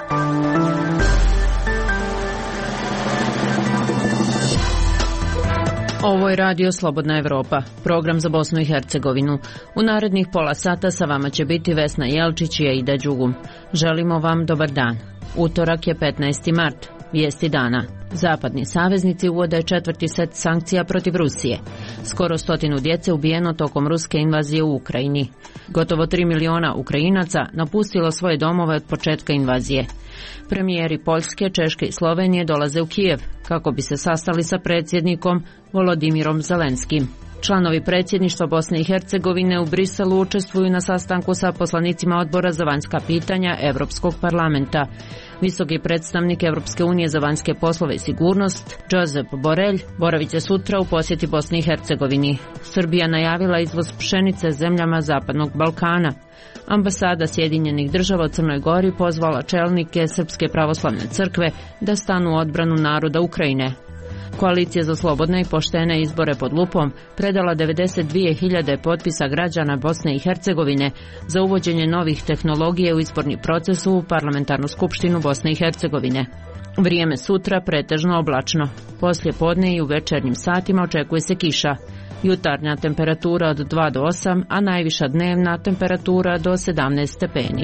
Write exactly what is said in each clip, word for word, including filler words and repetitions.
Ovo je Radio Slobodna Evropa, program za Bosnu i Hercegovinu. U narednih pola sata sa vama će biti Vesna Jelčić i Aida Đugum. Želimo vam dobar dan. Utorak je petnaesti mart. Vijesti dana. Zapadni saveznici uvode četvrti set sankcija protiv Rusije. Skoro stotinu djece ubijeno tokom ruske invazije u Ukrajini. Gotovo tri miliona Ukrajinaca napustilo svoje domove od početka invazije. Premijeri Poljske, Češke i Slovenije dolaze u Kijev kako bi se sastali sa predsjednikom Volodimirom Zelenskim. Članovi predsjedništva Bosne i Hercegovine u Briselu učestvuju na sastanku sa poslanicima Odbora za vanjska pitanja Europskog parlamenta. Visoki predstavnik Europske unije za vanjske poslove i sigurnost, Josep Borrell, boravit će sutra u posjeti Bosni i Hercegovini. Srbija najavila izvoz pšenice zemljama Zapadnog Balkana. Ambasada Sjedinjenih država u Crnoj Gori pozvala čelnike Srpske pravoslavne crkve da stanu u odbranu naroda Ukrajine. Koalicija za slobodne i poštene izbore pod lupom predala devedeset dvije hiljade potpisa građana Bosne i Hercegovine za uvođenje novih tehnologija u izborni proces u Parlamentarnu skupštinu Bosne i Hercegovine. Vrijeme sutra pretežno oblačno. Poslije podne i u večernjim satima očekuje se kiša. Jutarnja temperatura od dva do osam, a najviša dnevna temperatura do sedamnaest stepeni.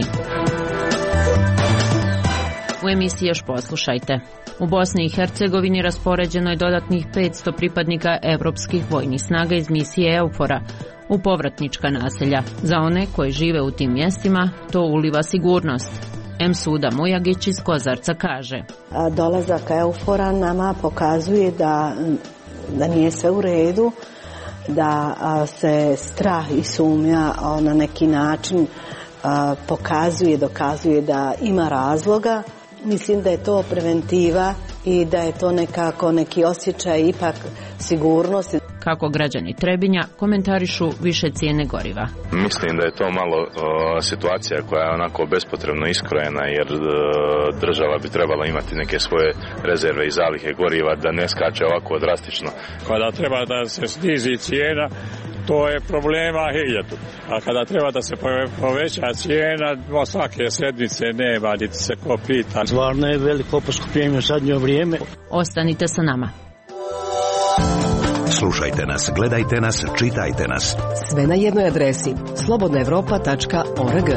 U emisiji još poslušajte. U Bosni i Hercegovini raspoređeno je dodatnih petsto pripadnika evropskih vojnih snaga iz misije EUFOR-a u povratnička naselja. Za one koji žive u tim mjestima to uliva sigurnost. Emsuda Mujagić iz Kozarca kaže: dolazak EUFOR-a nama pokazuje da, da nije sve u redu, da se strah i sumnja na neki način pokazuje, dokazuje da ima razloga. Mislim da je to preventiva i da je to nekako neki osjećaj ipak sigurnosti. Kako građani Trebinja komentarišu više cijene goriva. Mislim da je to malo uh, situacija koja je onako bespotrebno iskrojena, jer uh, država bi trebala imati neke svoje rezerve i zalihe goriva da ne skače ovako drastično. Kada treba da se snizi cijena, to je problema hiljadu. A kada treba da se poveća cijena, svake sedmice nema, niti se ko pita. Stvarno je veliko poskupljenje u zadnje vrijeme. Ostanite sa nama. Slušajte nas, gledajte nas, čitajte nas. Sve na jednoj adresi slobodna evropa tačka org.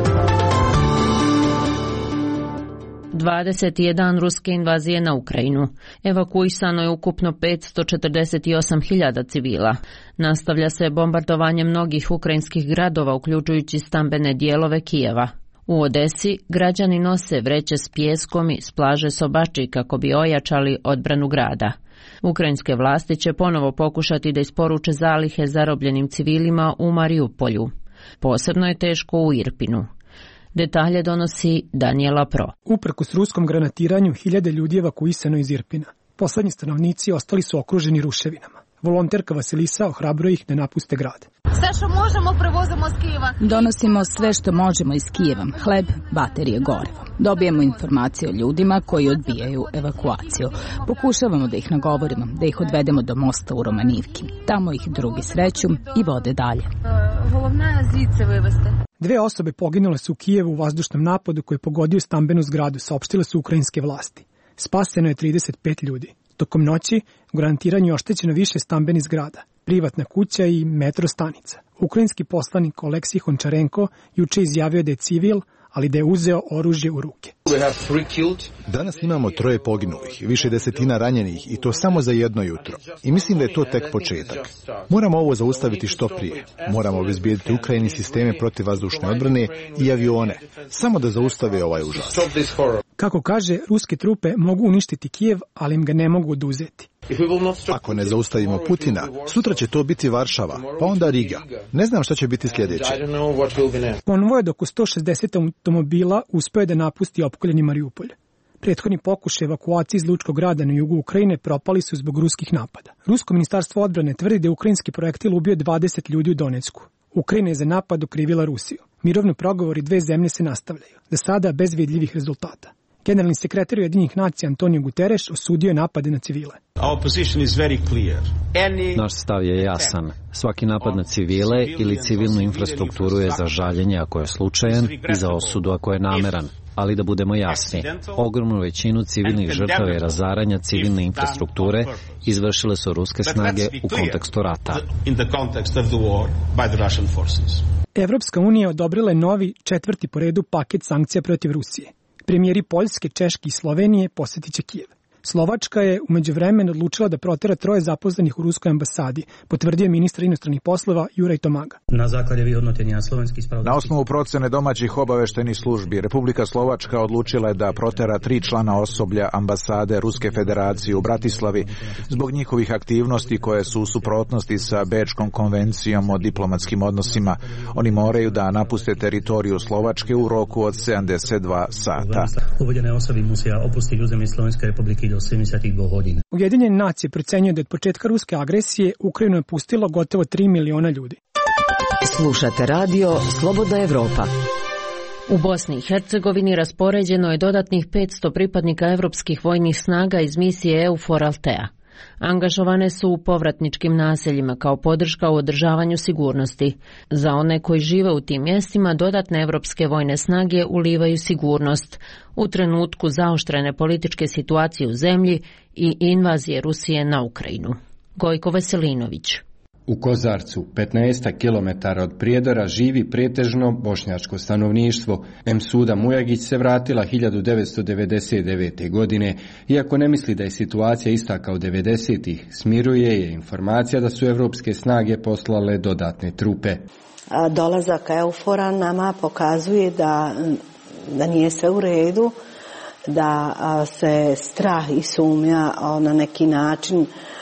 dvadeset jedan ruske invazije na Ukrajinu. Evakuisano je ukupno petsto četrdeset osam hiljada civila. Nastavlja se bombardovanje mnogih ukrajinskih gradova, uključujući stambene dijelove Kijeva. U Odesi građani nose vreće s pijeskom i s plaže Sobači kako bi ojačali odbranu grada. Ukrajinske vlasti će ponovo pokušati da isporuče zalihe zarobljenim civilima u Mariupolju. Posebno je teško u Irpinu. Detalje donosi Daniela Pro. Uprkos ruskom granatiranju, hiljade ljudi evakuisano iz Irpina. Poslednji stanovnici ostali su okruženi ruševinama. Volonterka Vasilisa ohrabruje ih da napuste grad. Sve što možemo prevozimo iz Kijeva. Donosimo sve što možemo iz Kijeva. Hleb, baterije, gorivo. Dobijemo informacije o ljudima koji odbijaju evakuaciju. Pokušavamo da ih nagovorimo, da ih odvedemo do mosta u Romanivki. Tamo ih drugi sreću i vode dalje. Головне звідси вивезти. Dve osobe poginule su u Kijevu u vazdušnom napadu koji je pogodio stambenu zgradu, saopštile su ukrajinske vlasti. Spaseno je trideset pet ljudi. Tokom noći u granatiranju je oštećeno više stambenih zgrada, privatna kuća i metro stanica. Ukrajinski poslanik Oleksij Hončarenko juče izjavio da je civil, ali da je uzeo oružje u ruke. Danas imamo troje poginulih, više desetina ranjenih i to samo za jedno jutro. I mislim da je to tek početak. Moramo ovo zaustaviti što prije. Moramo obezbijediti Ukrajini sisteme protivvazdušne odbrane i avione, samo da zaustave ovaj užas. Kako kaže, ruske trupe mogu uništiti Kijev, ali im ga ne mogu oduzeti. Ako ne zaustavimo Putina, sutra će to biti Varšava, pa onda Riga. Ne znam šta će biti sljedeće. Konvoj od oko sto šezdeset automobila uspeo je da napusti opkoljeni Mariupolj. Prethodni pokušaj evakuacije iz lučkog grada na jugu Ukrajine propali su zbog ruskih napada. Rusko ministarstvo odbrane tvrdi da je ukrajinski projektil ubio dvadeset ljudi u Donecku. Ukrajina je za napad okrivila Rusiju. Mirovni pregovori dve zemlje se nastavljaju, za sada bez vidljivih rezultata. Generalni sekretar Ujedinjenih nacija Antonio Guterres osudio je napade na civile. Naš stav je jasan. Svaki napad na civile ili civilnu infrastrukturu je za žaljenje ako je slučajan i za osudu ako je nameran. Ali da budemo jasni, ogromnu većinu civilnih žrtava i razaranja civilne infrastrukture izvršile su ruske snage u kontekstu rata. Evropska unija odobrila je novi četvrti po redu paket sankcija protiv Rusije. Premijeri Poljske, Češke i Slovenije posjetit će Kijev. Slovačka je u međuvremenu odlučila da protera troje zaposlenih u ruskoj ambasadi, potvrdio ministar inostranih poslova Juraj Tomaga. Na základe vyhodnotenia slovenských spravodajských... Na osnovu procene domaćih obaveštajnih službi, Republika Slovačka odlučila je da protera tri člana osoblja ambasade Ruske federacije u Bratislavi zbog njihovih aktivnosti koje su u suprotnosti sa Bečkom konvencijom o diplomatskim odnosima. Oni moraju da napuste teritoriju Slovačke u roku od sedamdeset dva sata. Uvedene osobe musia opustiti územie Slovenskej republiky do sedamdeset dva godina. Ujedinjene nacije procenjuje da od početka ruske agresije Ukrajinu je pustilo gotovo tri miliona ljudi. Slušate radio Slobodna Evropa. U Bosni i Hercegovini raspoređeno je dodatnih petsto pripadnika evropskih vojnih snaga iz misije EUFOR Altea. Angažovane su u povratničkim naseljima kao podrška u održavanju sigurnosti. Za one koji žive u tim mjestima dodatne evropske vojne snage ulivaju sigurnost u trenutku zaoštrene političke situacije u zemlji i invazije Rusije na Ukrajinu. Gojko Veselinović. U Kozarcu, petnaest kilometara od Prijedora, živi pretežno bošnjačko stanovništvo. Emsuda Mujagić se vratila hiljadu devetsto devedeset devete. godine. Iako ne misli da je situacija ista kao devedesetih, smiruje je informacija da su evropske snage poslale dodatne trupe. Dolazak EUFOR-a nama pokazuje da, da nije sve u redu, da se strah i sumnja na neki način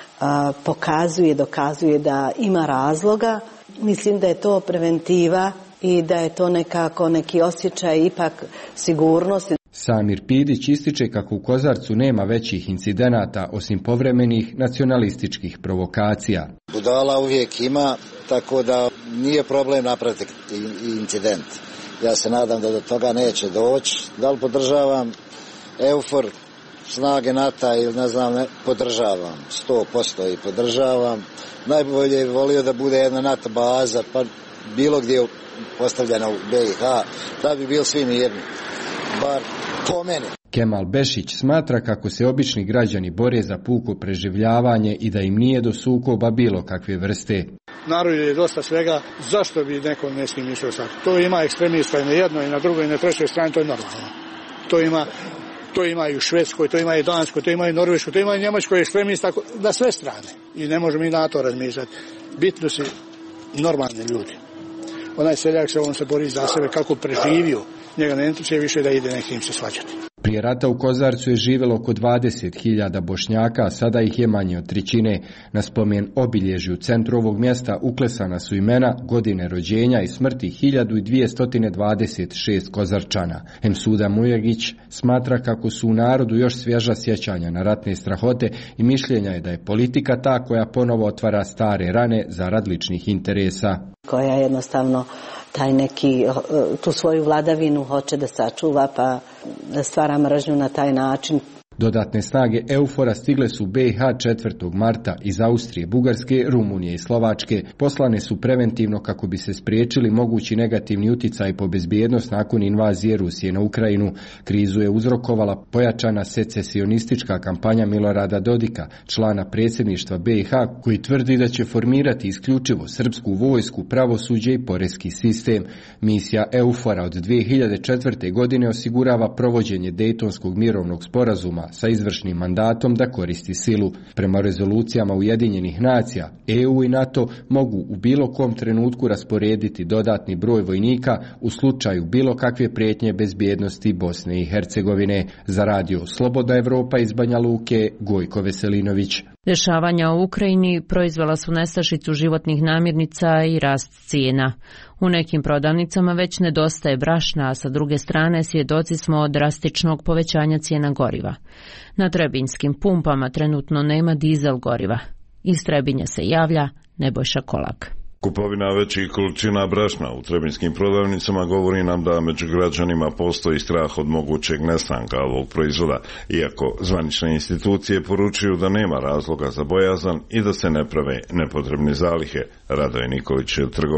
pokazuje, dokazuje da ima razloga. Mislim da je to preventiva i da je to nekako neki osjećaj ipak sigurnosti. Samir Pidić ističe kako u Kozarcu nema većih incidenata osim povremenih nacionalističkih provokacija. Budala uvijek ima, tako da nije problem napraviti incident. Ja se nadam da do toga neće doći. Da li podržavam EUFOR, snage NATO ili ne znam, ne, podržavam, sto posto i podržavam. Najbolje je volio da bude jedna NATO baza, pa bilo gdje postavljena u B i H, da bi bili svi mirni, bar po meni. Kemal Bešić smatra kako se obični građani bore za puko preživljavanje i da im nije do sukoba bilo kakve vrste. Narod je dosta svega, zašto bi neko ne s kim išao sad? To ima ekstremista i na jednoj, i na drugoj, i na trećoj strani, to je normalno. To ima To ima i u Švedskoj, to ima i Danskoj, to ima i Norveškoj, to ima i Njemačkoj ekstremista na sve strane. I ne možemo i na to razmišljati. Bitno su normalni ljudi. Onaj seljak se on se bori za sebe kako preživio. Njega ne interesuje više da ide nekim se svađati. Prije rata u Kozarcu je živjelo oko dvadeset hiljada Bošnjaka, a sada ih je manje od trećine. Na spomen obilježju u centru ovog mjesta uklesana su imena, godine rođenja i smrti hiljadu dvjesto dvadeset šest Kozarčana. Emsuda Mujagić smatra kako su u narodu još svježa sjećanja na ratne strahote i mišljenja je da je politika ta koja ponovo otvara stare rane zarad ličnih interesa. Koja jednostavno taj neki, tu svoju vladavinu hoće da sačuva, pa da stvara mržnju na taj način. Dodatne snage EUFOR-a stigle su u B i H četvrtog marta iz Austrije, Bugarske, Rumunije i Slovačke. Poslane su preventivno kako bi se spriječili mogući negativni uticaj po bezbjednost nakon invazije Rusije na Ukrajinu. Krizu je uzrokovala pojačana secesionistička kampanja Milorada Dodika, člana predsjedništva B i H, koji tvrdi da će formirati isključivo srpsku vojsku, pravosuđe i poreski sistem. Misija EUFOR-a od dvije hiljade četvrte. godine osigurava provođenje Dejtonskog mirovnog sporazuma sa izvršnim mandatom da koristi silu. Prema rezolucijama Ujedinjenih nacija, E U i NATO mogu u bilo kom trenutku rasporediti dodatni broj vojnika u slučaju bilo kakve prijetnje bezbjednosti Bosne i Hercegovine. Za radio Slobodna Evropa iz Banja Luke, Gojko Veselinović. Dešavanja u Ukrajini proizvela su nestašicu životnih namirnica i rast cijena. U nekim prodavnicama već nedostaje brašna, a sa druge strane svjedoci smo drastičnog povećanja cijena goriva. Na trebinjskim pumpama trenutno nema dizel goriva. Iz Trebinja se javlja Nebojša Kolak. Kupovina većih količina brašna u trebinjskim prodavnicama govori nam da među građanima postoji strah od mogućeg nestanka ovog proizvoda, iako zvanične institucije poručuju da nema razloga za bojazan i da se ne prave nepotrebne zalihe. Radoje Nikolić, trgovac.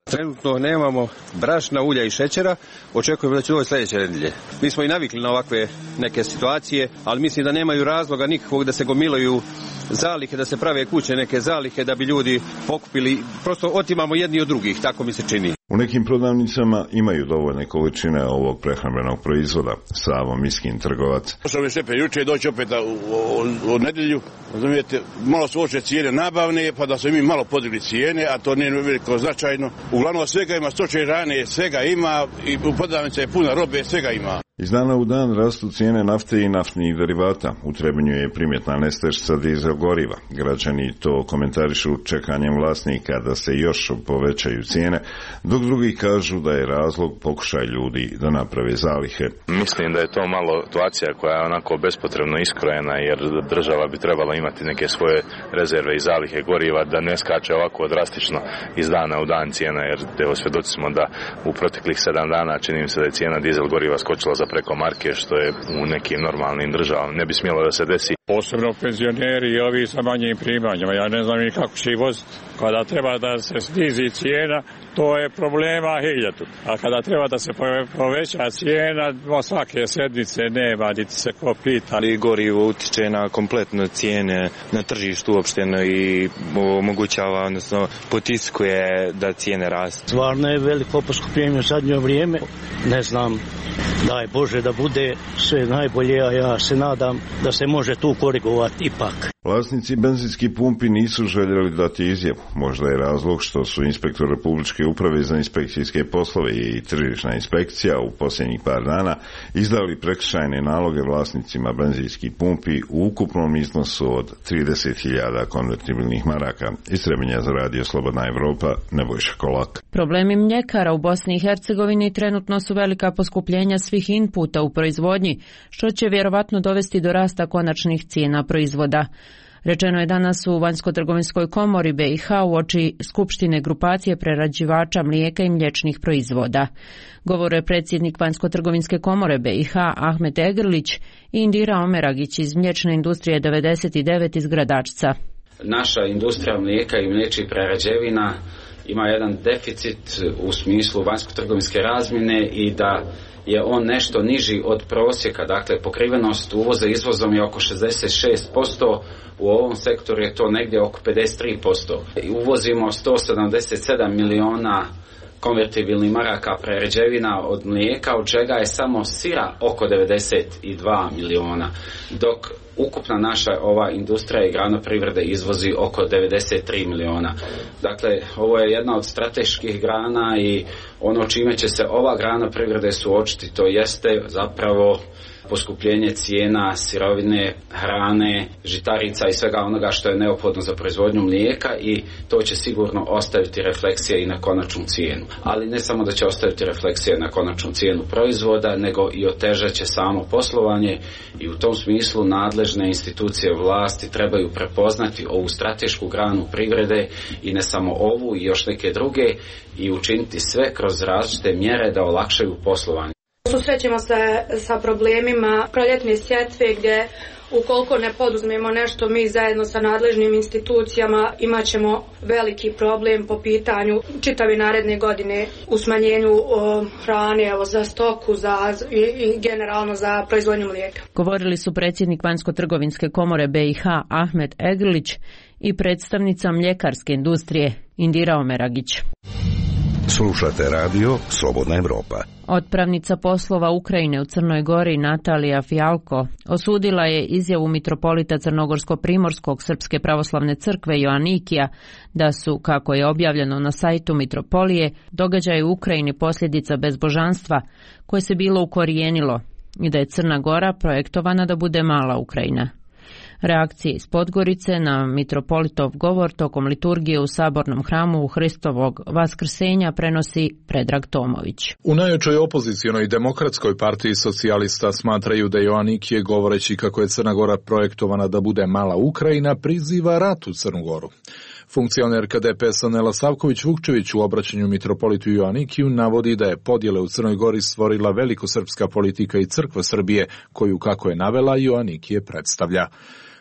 Trenutno nemamo brašna, ulja i šećera, očekujemo da će doći sljedeće nedelje. Mi smo i navikli na ovakve neke situacije, ali mislim da nemaju razloga nikakvog da se gomilaju zalihe, da se prave kuće neke zalihe da bi ljudi pokupili, prosto otimamo jedni od drugih, tako mi se čini. U nekim prodavnicama imaju dovoljne količine ovog prehrambenog proizvoda. Savo Miskin, trgovac. Što mi šepe juče doći opet u, u, u nedjelju, razumijete, malo su oče cijene nabavne, pa da su mi malo podigli cijene, a to nije veliko značajno. Uglavnom svega ima, stoče rane, svega ima, i u prodavnici je puna robe, svega ima. Iz dana u dan rastu cijene nafte i naftnih derivata. U Trebinju je primjetna nestašica dizel goriva. Građani to komentarišu čekanjem vlasnika da se još povećaju cijene, dok drugi kažu da je razlog pokušaj ljudi da naprave zalihe. Mislim da je to malo situacija koja je onako bespotrebno iskrojena, jer država bi trebala imati neke svoje rezerve i zalihe goriva, da ne skače ovako drastično iz dana u dan cijena, jer evo svjedoci smo da u proteklih sedam dana čini mi se da je cijena dizel goriva skočila za preko marke, što je u nekim normalnim državama ne bi smjelo da se desi. Posebno penzioneri i ovi sa manjim primanjima, ja ne znam ni kako će ih voziti. Kada treba da se snizi cijena, to je problema hiljadu. A kada treba da se poveća cijena, svake sedmice nema, niti se ko pita. Ali gorivo utiče na kompletno cijene na tržištu uopšteno i omogućava, odnosno potiskuje da cijene rastu. Stvarno je veliko poskupljenje u zadnje vrijeme. Ne znam, daj Bože da bude sve najbolje, a ja se nadam da se može tu korigovati ipak. Vlasnici benzinskih pumpi nisu željeli dati izjavu. Možda je razlog što su inspektor Republičke uprave za inspekcijske poslove i tržišna inspekcija u posljednjih par dana izdali prekršajne naloge vlasnicima benzinskih pumpi u ukupnom iznosu od trideset hiljada konvertibilnih maraka. Iz Trebinja za radio Slobodna Evropa, Nebojša Kolak. Problemi mljekara u Bosni i Hercegovini trenutno su velika poskupljenja svih inputa u proizvodnji, što će vjerovatno dovesti do rasta konačnih cijena proizvoda. Rečeno je danas u Vanjsko-trgovinskoj komori B i H uoči Skupštine grupacije prerađivača mlijeka i mliječnih proizvoda. Govore je predsjednik Vanjsko-trgovinske komore B i H Ahmet Egrlić i Indira Omeragić iz mliječne industrije devedeset devet iz Gradačca. Naša industrija mlijeka i mliječnih prerađevina ima jedan deficit u smislu vanjsko-trgovinske razmjene i da je on nešto niži od prosjeka, dakle pokrivenost uvoza izvozom je oko šezdeset šest posto, u ovom sektoru je to negdje oko pedeset tri posto. Uvozimo sto sedamdeset sedam miliona konvertibilnih maraka prerađevina od mlijeka, od čega je samo sira oko devedeset dva miliona, dok ukupna naša ova industrija i grana privrede izvozi oko devedeset tri miliona. Dakle, ovo je jedna od strateških grana i ono čime će se ova grana privrede suočiti, to jeste zapravo poskupljenje cijena sirovine, hrane, žitarica i svega onoga što je neophodno za proizvodnju mlijeka i to će sigurno ostaviti refleksije i na konačnu cijenu. Ali ne samo da će ostaviti refleksije na konačnu cijenu proizvoda, nego i otežat će samo poslovanje i u tom smislu nadležne institucije vlasti trebaju prepoznati ovu stratešku granu privrede i ne samo ovu i još neke druge i učiniti sve kroz različite mjere da olakšaju poslovanje. Susrećemo se sa problemima proljetne sjetve gdje ukoliko ne poduzmemo nešto mi zajedno sa nadležnim institucijama imat ćemo veliki problem po pitanju čitave naredne godine u smanjenju o, hrane evo, za stoku za, i, i generalno za proizvodnju mlijeka. Govorili su predsjednik Vanjsko-trgovinske komore B i H Ahmet Egrlić i predstavnica mljekarske industrije Indira Omeragić. Slušate radio Slobodna Evropa. Otpravnica poslova Ukrajine u Crnoj Gori Natalija Fijalko osudila je izjavu mitropolita Crnogorsko-primorskog Srpske pravoslavne crkve Joanikija da su, kako je objavljeno na sajtu mitropolije, događaje u Ukrajini posljedica bezbožanstva koje se bilo ukorijenilo i da je Crna Gora projektovana da bude mala Ukrajina. Reakcije iz Podgorice na mitropolitov govor tokom liturgije u sabornom hramu u Hristovog vaskrsenja prenosi Predrag Tomović. U najjačoj opozicionoj demokratskoj partiji socijalista smatraju da Joanikije, govoreći kako je Crna Gora projektovana da bude mala Ukrajina, priziva rat u Crnu Goru. Funkcionerka D P S-a Nela Savković-Vukčević u obraćanju mitropolitu Joanikiju navodi da je podjele u Crnoj Gori stvorila velikosrpska politika i crkva Srbije, koju, kako je navela, Joanikije predstavlja.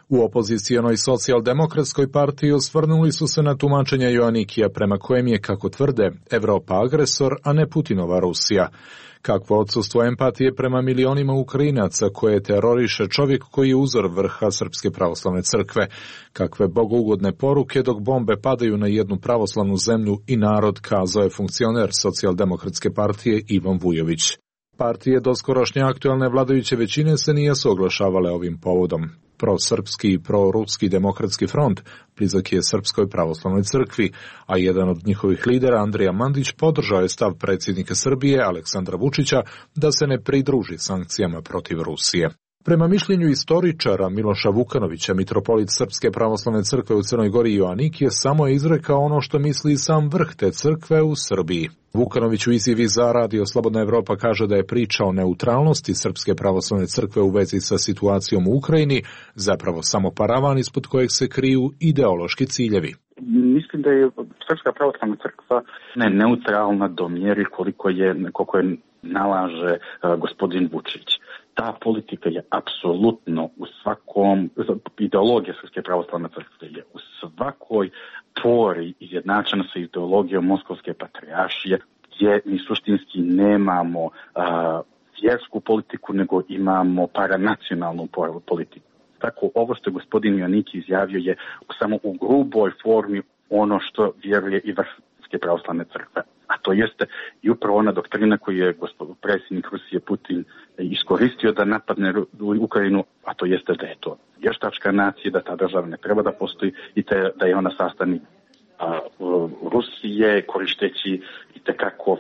U opozicijonoj socijaldemokratskoj partiji osvrnuli su se na tumačenja Joanikija prema kojem je, kako tvrde, Evropa agresor, a ne Putinova Rusija. Kakvo odsustvo empatije prema milionima Ukrajinaca koje teroriše čovjek koji je uzor vrha Srpske pravoslavne crkve. Kakve bogougodne poruke dok bombe padaju na jednu pravoslavnu zemlju i narod, kazao je funkcioner socijaldemokratske partije Ivan Vujović. Partije doskorošnje aktualne vladajuće većine se nisu oglašavale ovim povodom. Prosrpski i proruski demokratski front blizak je Srpskoj pravoslavnoj crkvi, a jedan od njihovih lidera, Andrija Mandić, podržao je stav predsjednika Srbije, Aleksandra Vučića, da se ne pridruži sankcijama protiv Rusije. Prema mišljenju istoričara Miloša Vukanovića, mitropolit Srpske pravoslavne crkve u Crnoj Gori Joanikije samo je izrekao ono što misli sam vrh te crkve u Srbiji. Vukanović u izjavi za Radio Slobodna Evropa kaže da je priča o neutralnosti Srpske pravoslavne crkve u vezi sa situacijom u Ukrajini zapravo samo paravan ispod kojeg se kriju ideološki ciljevi. Mislim da je Srpska pravoslavna crkva ne neutralna do mjeri koliko je, koliko je nalaže uh, gospodin Vučić. Ta politika je apsolutno u svakom, ideologija Srpske pravoslavne crkve je u svakoj pori izjednačena sa ideologijom Moskovske patrijaršije, gdje mi suštinski nemamo uh, vjersku politiku, nego imamo paranacionalnu politiku. Tako, ovo što je gospodin Joaniki izjavio je samo u gruboj formi ono što vjeruje i vrh Srpske pravoslavne crkve. A to jeste i upravo ona doktrina koju je gospodin predsjednik Rusije Putin iskoristio da napadne Ukrajinu, a to jeste da je to vještačka nacija, da ta država ne treba da postoji i te, da je ona sastavni a, Rusije, koristeći i tekako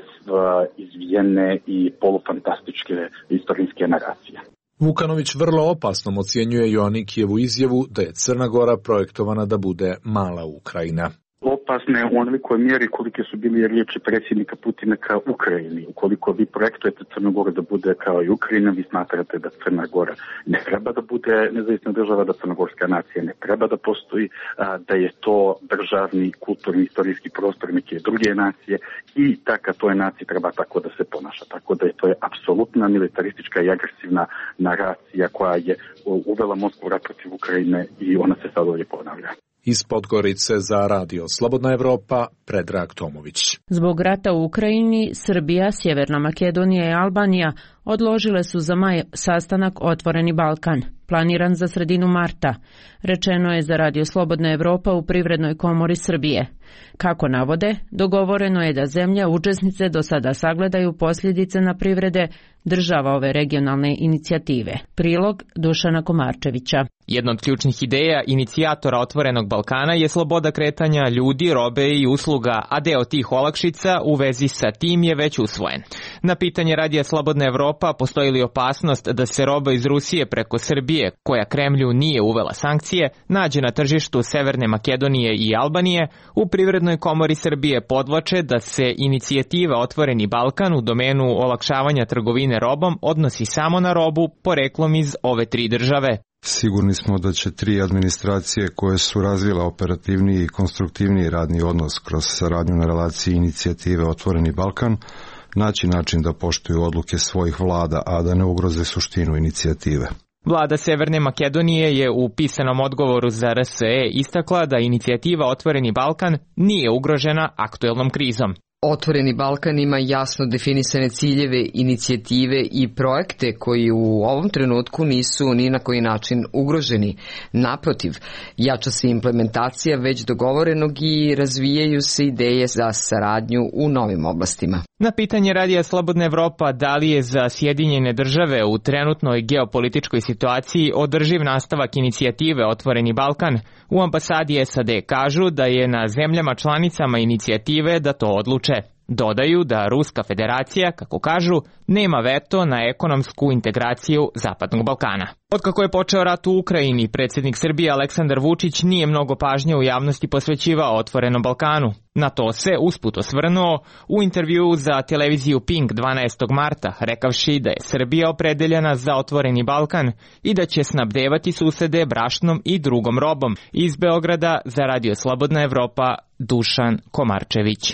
izvijene i polufantastičke istorijske naracije. Vukanović vrlo opasnom ocjenjuje Joanikijevu izjavu da je Crna Gora projektovana da bude mala Ukrajina. Opasne u onolikoj mjeri kolike su bili riječi predsjednika Putina ka Ukrajini. Ukoliko vi projektujete Crnu Goru da bude kao i Ukrajina, vi smatrate da Crna Gora ne treba da bude nezavisna država, da crnogorska nacija ne treba da postoji, da je to državni, kulturni, istorijski prostor neke druge nacije i taka toj naciji treba tako da se ponaša. Tako da je to je apsolutna militaristička i agresivna naracija koja je uvela Moskvu rat protiv Ukrajine i ona se sad ovdje ponavlja. Iz Podgorice za Radio Slobodna Evropa, Predrag Tomović. Zbog rata u Ukrajini, Srbija, Sjeverna Makedonija i Albanija odložile su za maj sastanak Otvoreni Balkan, planiran za sredinu marta, rečeno je za Radio Slobodna Evropa u Privrednoj komori Srbije. Kako navode, dogovoreno je da zemlje učesnice do sada sagledaju posljedice na privrede država ove regionalne inicijative. Prilog Dušana Komarčevića. Jedna od ključnih ideja inicijatora Otvorenog Balkana je sloboda kretanja ljudi, robe i usluga, a deo tih olakšica u vezi sa tim je već usvojen. Na pitanje Radija Slobodna Evropa postoji li opasnost da se roba iz Rusije preko Srbije, koja Kremlju nije uvela sankcije, nađe na tržištu Severne Makedonije i Albanije, u Privrednoj komori Srbije podvlače da se inicijativa Otvoreni Balkan u domenu olakšavanja trgovine robom odnosi samo na robu poreklom iz ove tri države. Sigurni smo da će tri administracije koje su razvile operativniji i konstruktivniji radni odnos kroz saradnju na relaciji inicijative Otvoreni Balkan naći način da poštuju odluke svojih vlada, a da ne ugroze suštinu inicijative. Vlada Severne Makedonije je u pisanom odgovoru za R S E istakla da inicijativa Otvoreni Balkan nije ugrožena aktuelnom krizom. Otvoreni Balkan ima jasno definisane ciljeve, inicijative i projekte koji u ovom trenutku nisu ni na koji način ugroženi. Naprotiv, jača se implementacija već dogovorenog i razvijaju se ideje za saradnju u novim oblastima. Na pitanje Radija Slobodna Evropa da li je za Sjedinjene države u trenutnoj geopolitičkoj situaciji održiv nastavak inicijative Otvoreni Balkan, u ambasadi S A D kažu da je na zemljama članicama inicijative da to odluče. Dodaju da Ruska federacija, kako kažu, nema veto na ekonomsku integraciju Zapadnog Balkana. Otkako je počeo rat u Ukrajini, predsjednik Srbije Aleksandar Vučić nije mnogo pažnje u javnosti posvećivao Otvorenom Balkanu. Na to se usput osvrnuo u intervjuu za televiziju Pink dvanaestog marta, rekavši da je Srbija opredeljena za Otvoreni Balkan i da će snabdevati susede brašnom i drugom robom. Iz Beograda za Radio Slobodna Evropa, Dušan Komarčević.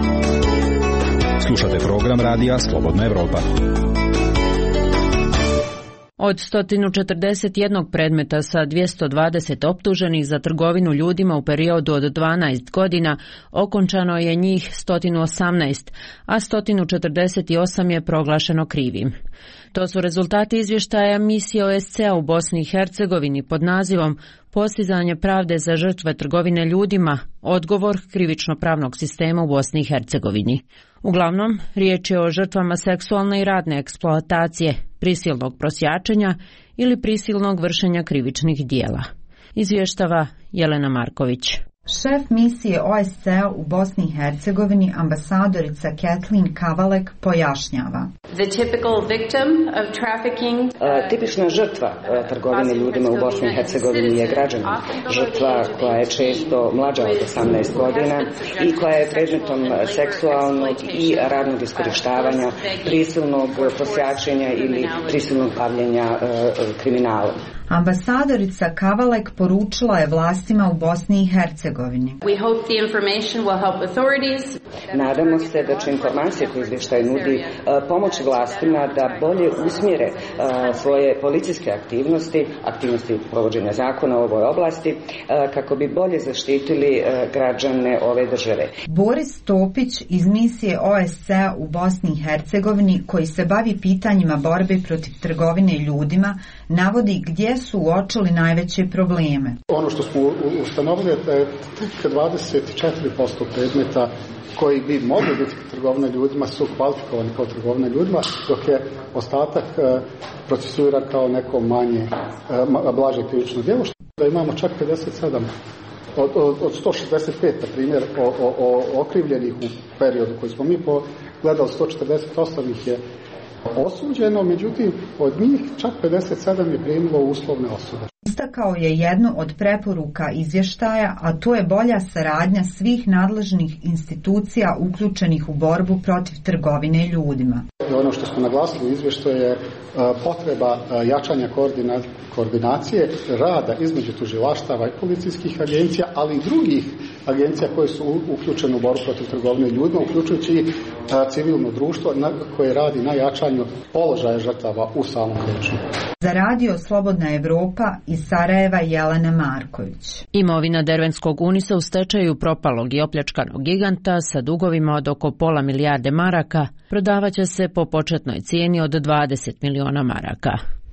Slušate program Radija Slobodna Evropa. Od sto četrdeset jedan predmeta sa dvjesto dvadeset optuženih za trgovinu ljudima u periodu od dvanaest godina, okončano je njih sto osamnaest, a sto četrdeset osam je proglašeno krivim. To su rezultati izvještaja misije O S C-a u Bosni i Hercegovini pod nazivom Postizanje pravde za žrtve trgovine ljudima, odgovor krivično-pravnog sistema u Bosni i Hercegovini. Uglavnom, riječ je o žrtvama seksualne i radne eksploatacije, prisilnog prosjačenja ili prisilnog vršenja krivičnih dijela. Izvještava Jelena Marković. Šef misije O S C-a u Bosni i Hercegovini, ambasadorica Kathleen Kavalek, pojašnjava. The typical victim of trafficking, uh, tipična žrtva uh, trgovine ljudima u Bosni i Hercegovini je građanin. Žrtva koja je često mlađa od osamnaest godina i koja je predmetom seksualnog i radnog iskorištavanja, prisilnog prosjačenja ili prisilnog bavljenja uh, kriminalom. Ambasadorica Kavalek poručila je vlastima u Bosni i Hercegovini. We hope the information will help authorities. Nadamo se da će informacije koje izvještaj nudi pomoći vlastima da bolje usmjere svoje policijske aktivnosti, aktivnosti provođenja zakona u ovoj oblasti, kako bi bolje zaštitili građane ove države. Boris Topić iz misije O S C-a u Bosni i Hercegovini, koji se bavi pitanjima borbe protiv trgovine ljudima, navodi gdje su uočili najveće probleme. Ono što smo ustanovili je da je tek dvadeset četiri posto predmeta koji bi mogli biti trgovina ljudima su kvalifikovani kao trgovina ljudima, dok je ostatak procesuiran kao neko manje, blaže krivično djelo, što da imamo čak pedeset sedam od, od, od sto šezdeset pet, na primjer, o, o, o okrivljenih u periodu koji smo mi pogledali, sto četrdeset osam ih je osuđeno, međutim od njih čak pedeset sedam je primilo uslovne osude. Istakao je jednu od preporuka izvještaja, a to je bolja saradnja svih nadležnih institucija uključenih u borbu protiv trgovine ljudima. Ono što smo naglasili u izvještaju je potreba jačanja koordina, koordinacije rada između tužilaštava i policijskih agencija, ali i drugih agencija koje su uključene u borbu protiv trgovine ljudima, uključujući i civilno društvo koje radi na jačanju položaja žrtava u samom krivičnom. Za radio Slobodna Evropa iz Sarajeva, Jelena Marković. Imovina Dervenskog Unisa u stečaju propalog i opljačkanog giganta sa dugovima od oko pola milijarde maraka prodavaće se po početnoj cijeni od dvadeset miliona maraka.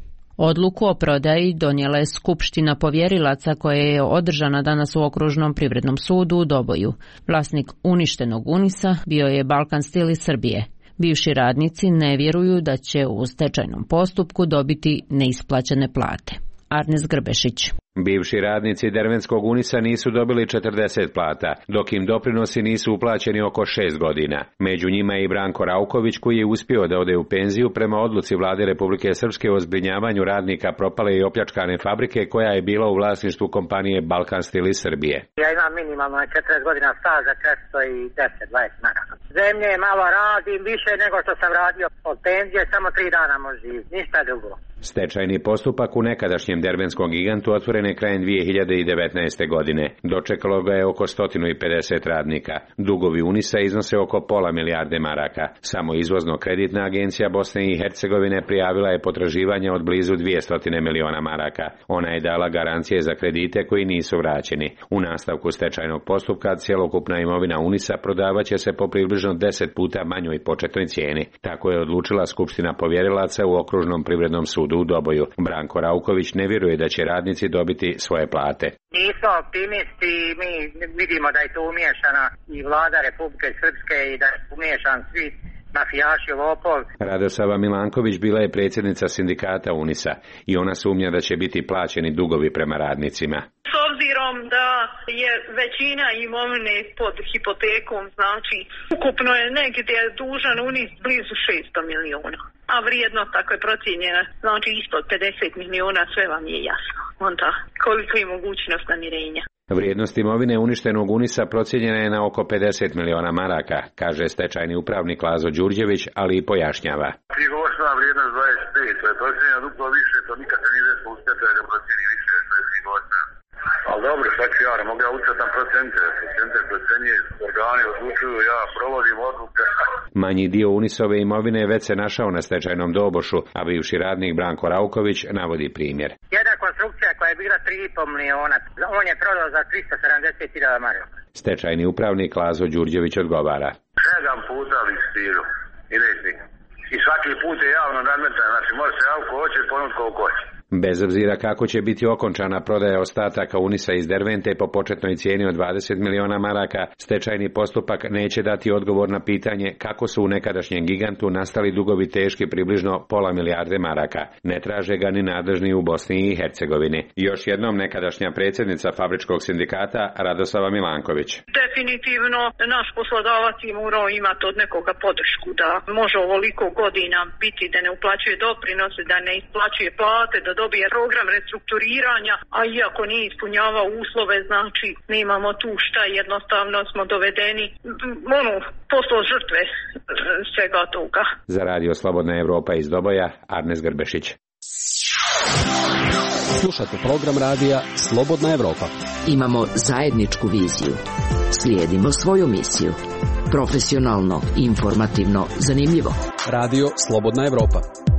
Odluku o prodaji donijela je Skupština povjerilaca koja je održana danas u Okružnom privrednom sudu u Doboju. Vlasnik uništenog Unisa bio je Balkan Stil iz Srbije. Bivši radnici ne vjeruju da će u stečajnom postupku dobiti neisplaćene plate. Arnes Grbešić. Bivši radnici Dervenskog Unisa nisu dobili četrdeset plata, dok im doprinosi nisu uplaćeni oko šest godina. Među njima je i Branko Rauković, koji je uspio da ode u penziju prema odluci Vlade Republike Srpske o zbrinjavanju radnika propale i opljačkane fabrike koja je bila u vlasništvu kompanije Balkan Stil iz Srbije. Ja imam minimalno četrdeset godina staža, četiristo deset dvadeset maraka. Zemlje malo radim više nego što sam radio od penzije, samo tri dana može, ništa drugo. Stečajni postupak u nekadašnjem derbenskom gigantu otvoren je krajem dvije hiljade devetnaeste. godine. Dočekalo ga je oko sto pedeset radnika. Dugovi Unisa iznose oko pola milijarde maraka. Samo izvozno-kreditna agencija Bosne i Hercegovine prijavila je potraživanja od blizu dvjesto miliona maraka. Ona je dala garancije za kredite koji nisu vraćeni. U nastavku stečajnog postupka cjelokupna imovina Unisa prodavaće se po približno deset puta manjoj početnoj cijeni. Tako je odlučila Skupština povjerilaca u Okružnom privrednom sudu u Doboju. Branko Rauković ne vjeruje da će radnici dobiti svoje plate. Nismo optimisti, mi vidimo da je to umiješana i vlada Republike Srpske i da je umiješan svi mafijaši, lopov. Radosava Milanković bila je predsjednica sindikata Unisa i ona sumnja da će biti plaćeni dugovi prema radnicima. S obzirom da je većina imovine pod hipotekom, znači ukupno je negdje dužan Unis blizu šesto miliona. A vrijednost tako je procijenjena, znači ispod pedeset miliona, sve vam je jasno. Onda koliko je mogućnost namirenja. Vrijednost imovine uništenog Unisa procijenjena je na oko pedeset miliona maraka, kaže stečajni upravnik Lazo Đurđević, ali i pojašnjava. Knjigovodstvena vrijednost dvadeset pet, to je procijenjeno duplo više, to nikad se nije desilo u stečaju da procijeni više, to je knjigovodstvena. Ali dobro, šta ću ja, ne mogu ja ucrtam procente, procente procenje, organi odlučuju, ja provodim odluke. Manji dio Unisove imovine već se našao na stečajnom dobošu, a bivši radnik Branko Rauković navodi primjer. Jedna konstrukcija koja je bila tri i po miliona, on je prodao za tristo sedamdeset hiljada maraka. Stečajni upravnik Lazo Đurđević odgovara. Sedam puta listiru i rečnik. I svaki put je javno nadmetan, znači može se javko hoće i ponut koliko hoće. Bez obzira kako će biti okončana prodaja ostataka Unisa iz Dervente po početnoj cijeni od dvadeset miliona maraka, stečajni postupak neće dati odgovor na pitanje kako su u nekadašnjem gigantu nastali dugovi teški približno pola milijarde maraka. Ne traže ga ni nadležni u Bosni i Hercegovini. Još jednom nekadašnja predsjednica Fabričkog sindikata Radoslava Milanković. Definitivno naš poslodavac je morao imati od nekoga podršku da može ovoliko godina biti da ne uplaćuje doprinose, da ne isplaćuje plate, da dobije program restrukturiranja, a iako nije ispunjavao uslove, znači nemamo tu šta, jednostavno smo dovedeni ono, postao žrtve svega toga. Za Radio Slobodna Evropa iz Doboja, Arnes Grbešić. Slušate program radija Slobodna Evropa. Imamo zajedničku viziju. Slijedimo svoju misiju. Profesionalno, informativno, zanimljivo. Radio Slobodna Evropa.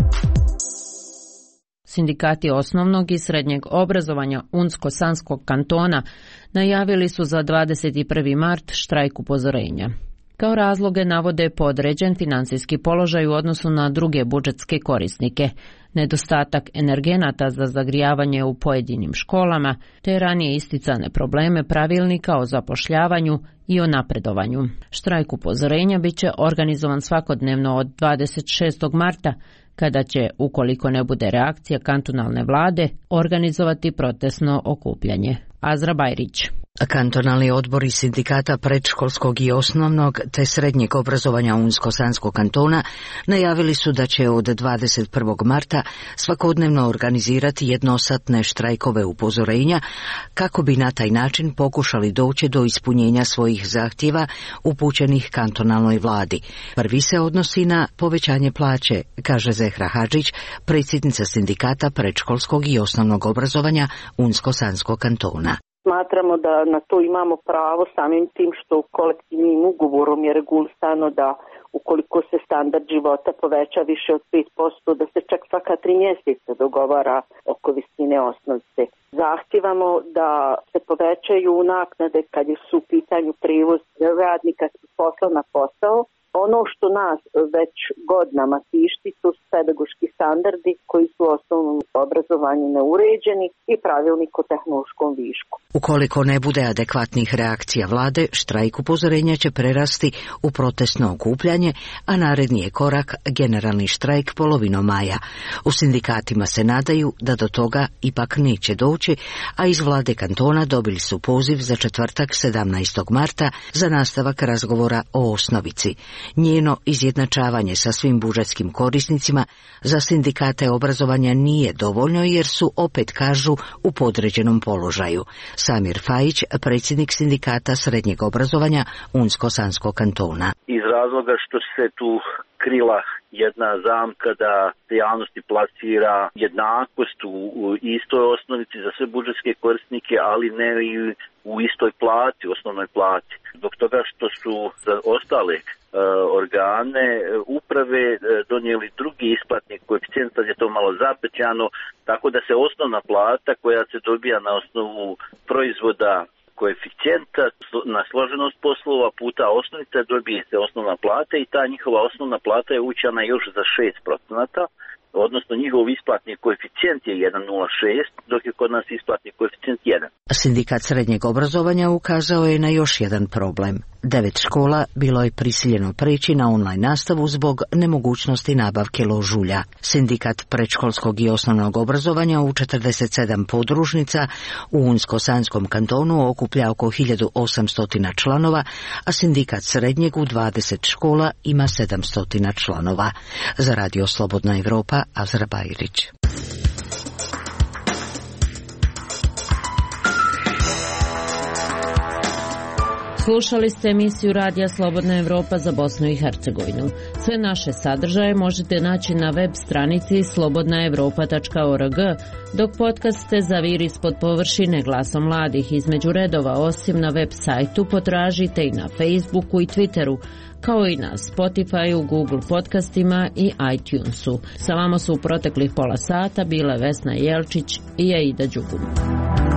Sindikati osnovnog i srednjeg obrazovanja Unsko-Sanskog kantona najavili su za dvadeset prvi mart štrajk upozorenja. Kao razloge navode podređen financijski položaj u odnosu na druge budžetske korisnike, nedostatak energenata za zagrijavanje u pojedinim školama, te ranije isticane probleme pravilnika o zapošljavanju i o napredovanju. Štrajk upozorenja bit će organizovan svakodnevno od dvadeset šestog marta, kada će, ukoliko ne bude reakcija kantonalne vlade, organizovati protestno okupljanje. Azra Bajrić. Kantonalni odbori sindikata predškolskog i osnovnog te srednjeg obrazovanja Unsko-Sanskog kantona najavili su da će od dvadeset prvog marta svakodnevno organizirati jednosatne štrajkove upozorenja kako bi na taj način pokušali doći do ispunjenja svojih zahtjeva upućenih kantonalnoj vladi. Prvi se odnosi na povećanje plaće, kaže Zehra Hadžić, predsjednica sindikata predškolskog i osnovnog obrazovanja Unsko-Sanskog kantona. Smatramo da na to imamo pravo samim tim što kolektivnim ugovorom je regulisano da ukoliko se standard života poveća više od pet posto, da se čak svaka tri mjeseca dogovara oko visine osnovice. Zahtijevamo da se povećaju naknade kad su u pitanju prijevoz radnika s posla na posao. Ono što nas već godinama tišti su pedagoški standardi koji su u osnovnom obrazovanju neuređeni i pravilnik o tehnološkom višku. Ukoliko ne bude adekvatnih reakcija vlade, štrajk upozorenja će prerasti u protestno okupljanje, a naredni je korak generalni štrajk polovinom maja. U sindikatima se nadaju da do toga ipak neće doći, a iz vlade kantona dobili su poziv za četvrtak sedamnaestog marta za nastavak razgovora o osnovici. Njeno izjednačavanje sa svim budžetskim korisnicima za sindikate obrazovanja nije dovoljno jer su, opet kažu, u podređenom položaju. Samir Fajić, predsjednik sindikata srednjeg obrazovanja Unsko-Sanskog kantona. Iz razloga što se tu krila jedna zamka da se javnosti plasira jednakost u, u istoj osnovici za sve budžetske korisnike, ali ne i u istoj plati, osnovnoj plati. Zbog toga što su za ostale e, organe uprave e, donijeli drugi isplatni koeficijent, sad je to malo zapetljano, tako da se osnovna plata koja se dobija na osnovu proizvoda koeficijenta na složenost poslova puta osnovica dobije se osnovna plata i ta njihova osnovna plata je uvećana još za šest procenata, odnosno njihov isplatni koeficijent je jedan zarez šest, dok je kod nas isplatni koeficijent jedan. Sindikat srednjeg obrazovanja ukazao je na još jedan problem. Devet škola bilo je prisiljeno preći na online nastavu zbog nemogućnosti nabavke ložulja. Sindikat predškolskog i osnovnog obrazovanja u četrdeset sedam podružnica u Unsko-Sanskom kantonu okuplja oko hiljadu osamsto članova, a sindikat srednjeg u dvadeset škola ima sedamsto članova. Za Radio Slobodna Evropa, Azra Bajrić. Slušali ste emisiju Radija Slobodna Evropa za Bosnu i Hercegovinu. Sve naše sadržaje možete naći na web stranici slobodna evropa tačka org, dok podcaste Zaviri ispod površine Glasom mladih između redova osim na web sajtu potražite i na Facebooku i Twitteru, kao i na Spotifyu, Google podcastima i iTunesu. Sa vama su u proteklih pola sata bile Vesna Jelčić i Aida Đugum.